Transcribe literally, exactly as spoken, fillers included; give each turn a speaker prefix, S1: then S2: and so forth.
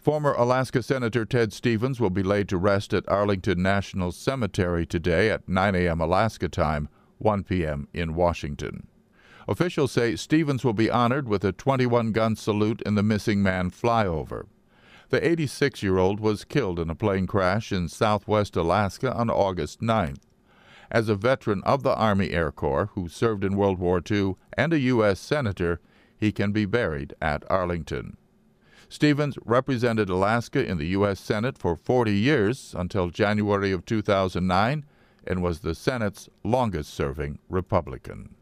S1: Former Alaska Senator Ted Stevens will be laid to rest at Arlington National Cemetery today at nine a.m. Alaska time, one p.m. in Washington. Officials say Stevens will be honored with a twenty-one gun salute in the Missing Man flyover. The eighty-six-year-old was killed in a plane crash in southwest Alaska on August ninth. As a veteran of the Army Air Corps who served in World War Two and a U S Senator, he can be buried at Arlington. Stevens represented Alaska in the U S Senate for forty years until January of two thousand nine and was the Senate's longest-serving Republican.